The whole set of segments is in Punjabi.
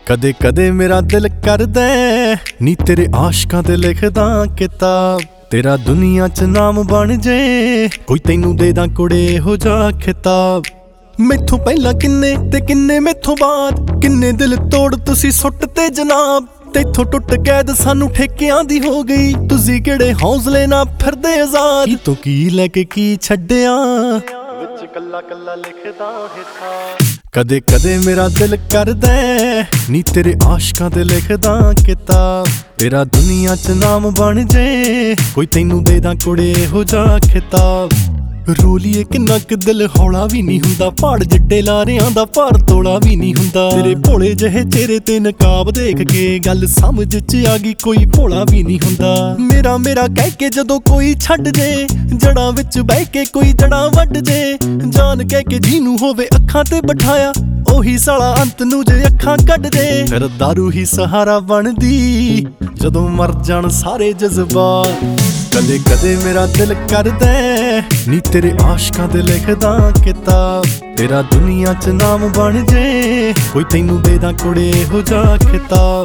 ਕਦੇ ਕਦੇ ਮੇਰਾ ਦਿਲ ਕਰਦਾ ਨੀ ਤੇਰੇ ਆਸ਼ਕਾਂ ਤੇ ਲਿਖਦਾ ਕਿਤਾਬ। ਤੇਰਾ ਦੁਨੀਆ 'ਚ ਨਾਮ ਬਣ ਜੇ, ਕੋਈ ਤੈਨੂੰ ਦੇ ਦਾਂ ਕੁੜੇ ਹੋ ਜਾ ਖਿਤਾਬ। ਮੈਥੋਂ ਪਹਿਲਾਂ ਕਿੰਨੇ ਤੇ ਕਿੰਨੇ ਮੈਥੋਂ ਬਾਅਦ, ਕਿੰਨੇ ਦਿਲ ਤੋੜ ਤੁਸੀਂ ਸੁੱਟ ਤੇ ਜਨਾਬ। ਤੈਥੋਂ ਟੁੱਟ ਕੈਦ ਸਾਨੂੰ ਠੇਕਿਆਂ ਦੀ ਹੋ ਗਈ, ਤੁਸੀਂ ਕਿਹੜੇ ਹੌਸਲੇ ਨਾਲ ਫਿਰਦੇ ਆਜ਼ਾਦ। ਤੂੰ ਕੀ ਲੈ ਕੇ ਕੀ ਛੱਡਿਆ, ਵਿੱਚ ਕੱਲਾ ਕੱਲਾ ਲਿਖਦਾ ਹਿੱਸਾ। ਕਦੇ ਕਦੇ ਮੇਰਾ ਦਿਲ ਕਰਦਾ ਨੀ ਤੇਰੇ ਆਸ਼ਕਾਂ ਤੇ ਲਿਖਦਾ ਕਿਤਾਬ। ਤੇਰਾ ਦੁਨੀਆ 'ਚ ਨਾਮ ਬਣ ਜੇ, ਕੋਈ ਤੈਨੂੰ ਦੇ ਦਾਂ ਕੁੜੇ ਹੋ ਜਾ ਖਿਤਾਬ। ਰੋਲੀਏ ਕਿੰਨਾ ਕੁ ਦਿਲ ਹੌਲਾ ਵੀ ਨਹੀਂ ਹੁੰਦਾ, ਪਹਾੜ ਜਿੱਡੇ ਲਾਰਿਆਂ ਦਾ ਭਾਰ ਤੋਲਾ ਵੀ ਨਹੀਂ ਹੁੰਦਾ। ਤੇਰੇ ਭੋਲੇ ਜਿਹੇ ਚਿਹਰੇ ਤੇ ਨਕਾਬ ਦੇਖ ਕੇ ਗੱਲ ਸਮਝ 'ਚ ਆ ਗਈ, ਕੋਈ ਭੋਲਾ ਵੀ ਨਹੀਂ ਹੁੰਦਾ। ਮੇਰਾ ਮੇਰਾ ਕਹਿ ਕੇ ਜਦੋਂ ਕੋਈ ਛੱਡ ਜੇ, ਜੜਾਂ ਵਿੱਚ ਬਹਿ ਕੇ ਕੋਈ ਜੜਾਂ ਵੱਢ ਜੇ। ਜਾਨ ਕਹਿ ਕੇ ਜਿਹਨੂੰ ਹੋਵੇ ਅੱਖਾਂ ਤੇ ਬਿਠਾਇਆ, ਉਹੀ ਸਾਲਾ ਅੰਤ ਨੂੰ ਜੇ ਅੱਖਾਂ ਕੱਢ ਦੇ। ਫਿਰ ਦਾਰੂ ਹੀ ਸਹਾਰਾ ਬਣਦੀ ਜਦੋਂ ਮਰ ਜਾਣ ਸਾਰੇ ਜਜ਼ਬਾਤ। ਕਦੇ ਕਦੇ ਮੇਰਾ ਦਿਲ ਕਰਦਾ ਨੀ ਤੇਰੇ ਆਸ਼ਕਾਂ ਤੇ ਲਿਖਦਾ ਕਿਤਾਬ। ਤੇਰਾ ਦੁਨੀਆ 'ਚ ਨਾਮ ਬਣ ਜੇ, ਕੋਈ ਤੈਨੂੰ ਦੇ ਦਾਂ ਕੁੜੇ ਹੋ ਜਾ ਖਿਤਾਬ।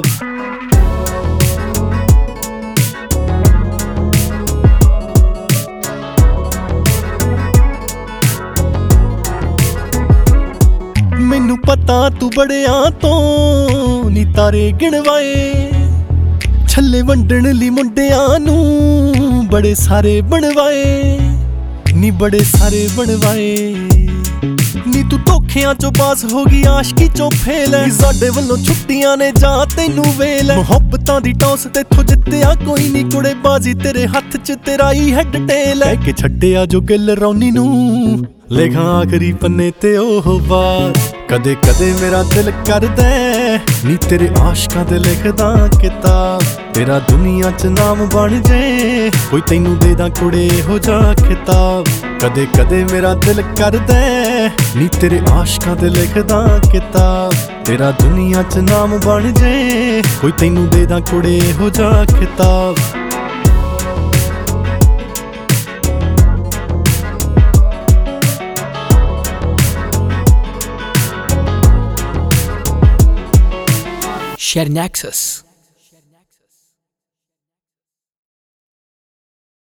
ਮੈਨੂੰ ਪਤਾ ਤੂੰ ਬੜਿਆਂ ਤੋਂ ਨੀ ਤਾਰੇ ਗਿਣਵਾਏ, ਛੱਲੇ ਵੰਡਣ ਲਈ ਮੁੰਡਿਆਂ ਨੂੰ ਬੜੇ ਸਾਰੇ ਬਣਵਾਏ ਨੀ, ਬੜੇ ਸਾਰੇ ਬਣਵਾਏ ਨੀ। ਤੂੰ ਧੋਖਿਆਂ ਚੋਂ ਪਾਸ ਹੋ ਗਈ, ਆਸ਼ਕੀ ਚੋਂ ਫੇਲ ਐ। ਸਾਡੇ ਵੱਲੋਂ ਛੁੱਟੀਆਂ ਨੇ ਜਾਂ ਤੈਨੂੰ ਵੇਲ ਐ। ਮੁਹੱਬਤਾਂ ਦੀ ਟੌਸ ਤੇਥੋਂ ਜਿੱਤਿਆ ਕੋਈ ਨੀ ਕੁੜੇ, ਬਾਜ਼ੀ ਤੇਰੇ ਹੱਥ 'ਚ ਤੇਰਾ ਹੀ ਹੈਡ ਟੇਲ ਐ। ਕਹਿ ਕੇ ਛੱਡਿਆ ਜੋ ਗਿੱਲ ਰੌਣੀ ਨੂੰ, ਲਿਖਾਂ ਆਖਰੀ ਪੰਨੇ ਤੇ ਉਹ ਬਾਤ। ਕਦੇ ਕਦੇ ਮੇਰਾ ਦਿਲ ਕਰਦਾ ਨੀ ਤੇਰੇ ਆਸ਼ਕਾਂ ਤੇ ਲਿਖਦਾ ਕਿਤਾਬ। ਤੇਰਾ ਦੁਨੀਆ 'ਚ ਨਾਮ ਬਣ ਜੇ, ਕੋਈ ਤੈਨੂੰ ਦੇ ਦਾਂ ਕੁੜੇ ਹੋ ਜਾ ਖਿਤਾਬ। ਕਦੇ ਕਦੇ ਮੇਰਾ ਦਿਲ ਕਰਦਾ ਨੀ ਤੇਰੇ ਆਸ਼ਕਾਂ ਤੇ ਲਿਖਦਾ ਕਿਤਾਬ। ਤੇਰਾ ਦੁਨੀਆ 'ਚ ਨਾਮ ਬਣ ਜੇ, ਕੋਈ ਤੈਨੂੰ ਦੇ ਦਾਂ ਕੁੜੇ ਹੋ ਜਾ ਖਿਤਾਬ। Share Nexus.